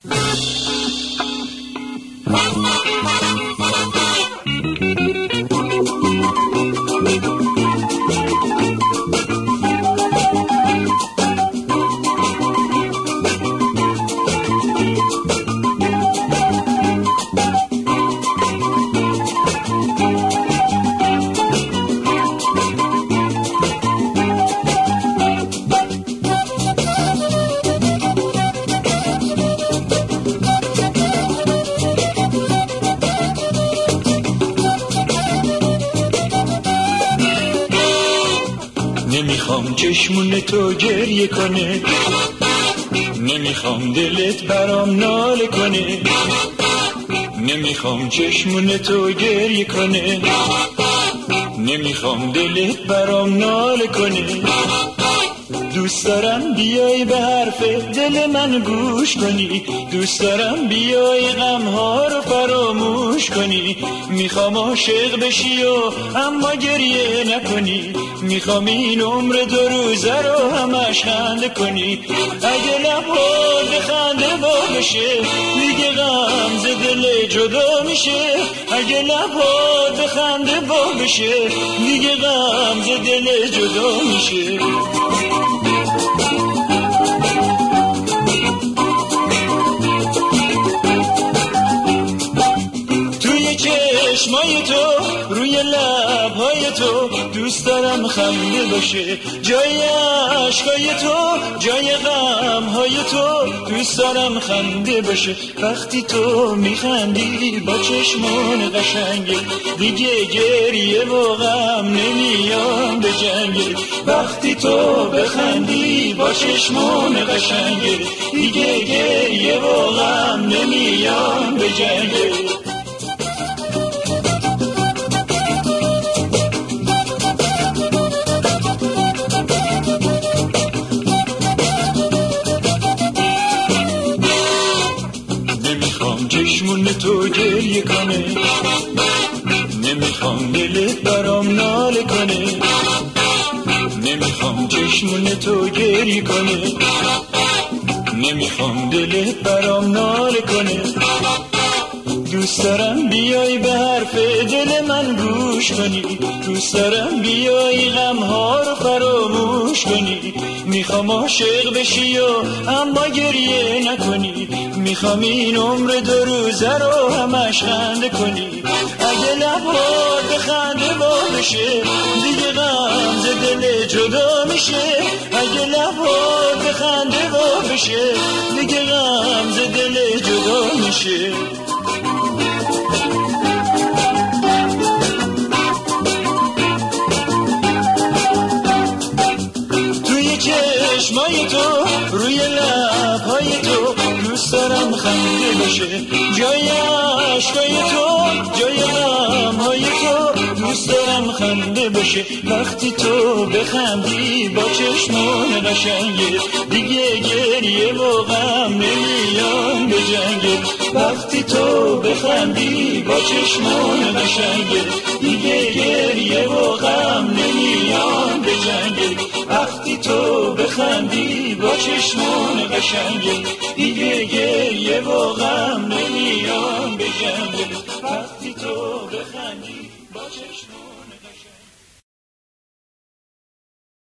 نمیخوام چشمون تو گریه کنه، نمیخوام دلت برام ناله کنه، نمیخوام چشمون تو گریه کنه، نمیخوام دلت برام ناله کنه. دوست دارم بیای به حرف دل من گوش کنی، دوست دارم بیای غمها رو فراموش کنی. میخوام عاشق بشی و اما گریه نکنی، میخوام این عمر 2 روزه رو همش خنده کنی. اگه لبات خنده وا بشه دیگه غم ز دل جدا میشه، اگه لبات خنده وا بشه دیگه غم ز دل جدا میشه. توی چشمای تو، روی لبهای تو دوست دارم خنده باشه، جای عشقای تو، جای غمهای تو دوست دارم خنده باشه. وقتی تو میخندی با چشمان قشنگه دیگه گریه و غم نمیام به جنگه. وقتی تو بخندی با چشمان قشنگه دیگه گریه و غم نمیام به جنگه. نمیخوام چشمون تو گریه کنه، نمیخوام دلت برام ناله کنه، نمیخوام چشمون تو گریه کنه، نمیخوام دلت برام ناله کنه. دوست دارم بیای به حرف دل من گوش کنی، دوست دارم بیای غمها رو فراموش کنی. میخوام عاشق بشی و اما گریه نکنی، میخوام این عمر 2 روزه رو همش خنده کنی. اگه لبات خنده وا بشه دیگه غم ز دل جدا میشه، اگه لبات خنده وا بشه دیگه غم ز دل جدا میشه. توی چشمای تو، روی لبهای تو دوست دارم خنده باشه، جای عشقای تو، جای غمهای تو دوست دارم خنده باشه. وقتی تو بخندی با چشمان قشنگه دیگه گریه و غم نمیام به جنگه. وقتی تو بخندی با چشمان قشنگه دیگه گریه و غم نمیام به جنگه. وقتی تو بخندی با چشمان قشنگه دیگه گریه و غم نمیام به جنگه. وقتی تو بخندی با چشمان